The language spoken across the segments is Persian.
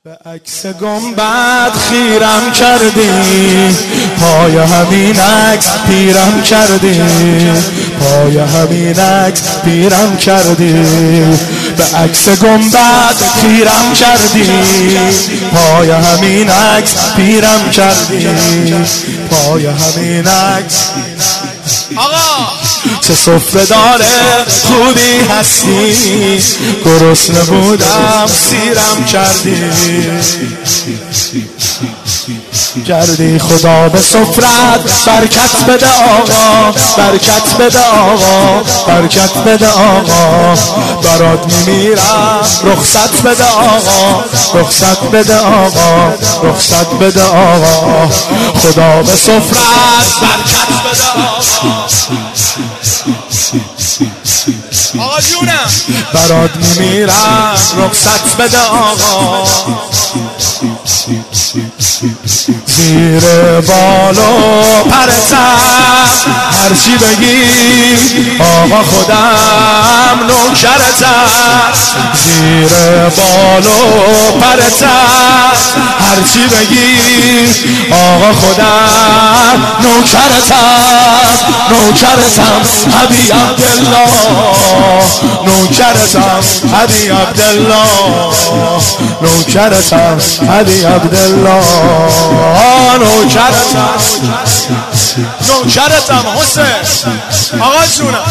به عکس گنبد خیرم کردی، پای همین عکس پیرم کردی، پای همین عکس پیرم کردی. به عکس گنبد خیرم کردی، پای همین عکس پیرم کردی، پای همین عکس. آقا چه سفره داره خوبی هستی، گرسنه بودم سیرم کردی خدا به سفرت برکت بده آقا، برکت بده آقا، برکت بده آقا. برات میمیرم رخصت بده آقا، رخصت بده آقا، رخصت بده آقا. خدا به سفرت برکت بده آقا. آقا جونم برات میمیرم رخصت بده آقا. زیر بال و پرتم هرچی بگی آقا خودم نوکرتم. زیر بال و پرتم هرچی بگی آقا خودم نوکرتم، نوکرتم حبی عبدالله، نوکرتم حبی عبدالله، نوکرتم حبی عبدالله، نوکرتم، نوکرتم حسین. آقا جونم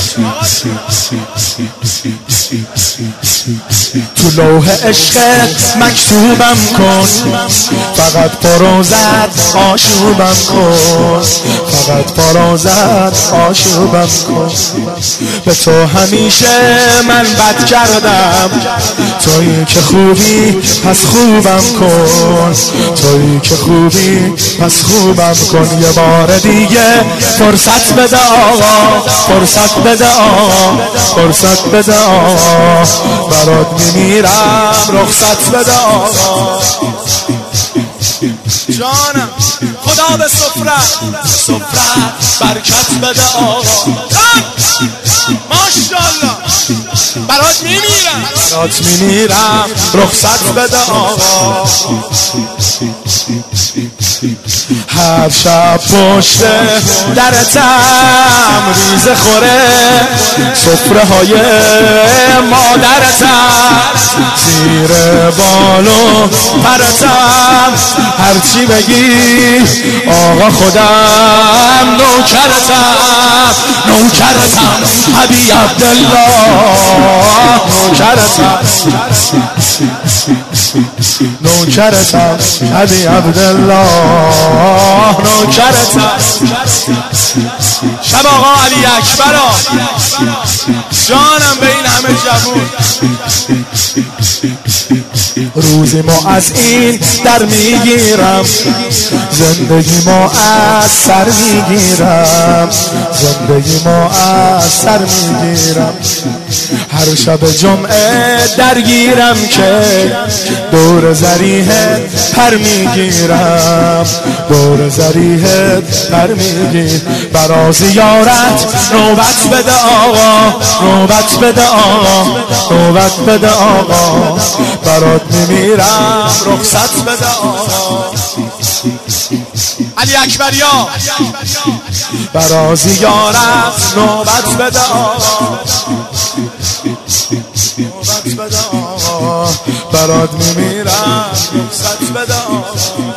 تو لوح عشقت مکتوبم کن، فقط پروزت آشوبم کن، فقط پروزت آشوبم کن. به تو همیشه من بد کردم، تویی که خوبی پس خوبم کن، تویی که خوبی پس خوبم کن. یه بار دیگه فرصت بده آقا، فرصت بده آقا، فرصت بده آقا. برات میمیرم رخصت بده آقا. جانم خدا به سفرت برکت بده آقا. ماشاءالله برات میمیرم، برات میمیرم رخصت بده آقا. هر شب پشت درتم ریزه خوره سفره های مادرتم. زیر بال و پرتم هرچی بگی آقا خودم نوکرتم، نوکرتم حبی عبدالله، نوکرتم، نوکرتم حبی عبدالله، نوکرتم. شب آقا علی اکبرا جانم به این همه جوون. روزی ما از این در میگیرم، زندگی ما از سر میگیرم، زندگی ما از سر میگیرم. هر شب جمعه درگیرم که دور زریحت پر میگیرم، دور زریحت پر میگیر. برا زیارت نوبت بده آقا، نوبت بده آقا، نوبت بده آقا. برات میمیرم رخصت بده آقا. علی اکبریا برا زیارت نوبت بده آقا، نوبت بده آقا. برات میمیرم رخصت بده آقا.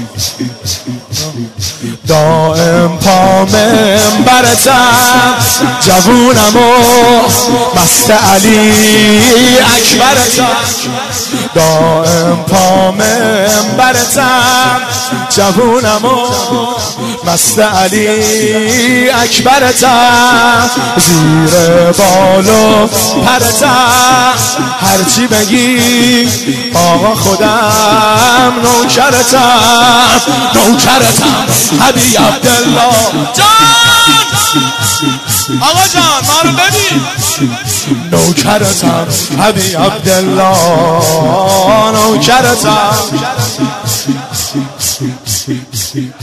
دائم پا منبرتم جوونم و مست علی اکبرتم، دائم پا منبرتم جوونم و مست علی اکبرتم. زیر بال و پرتم هرچی بگی آقا خودم نوکرتم، نوکرتم حبی عبدالله. جان آقا جان ما رو ببین، نوکرتم حبی عبدالله، نوکرتم.